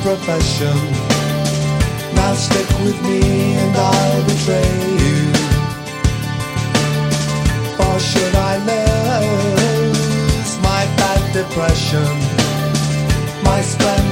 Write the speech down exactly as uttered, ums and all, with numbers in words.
profession. Now stick with me and I'll betray you. For should I lose my bad depression, my splendor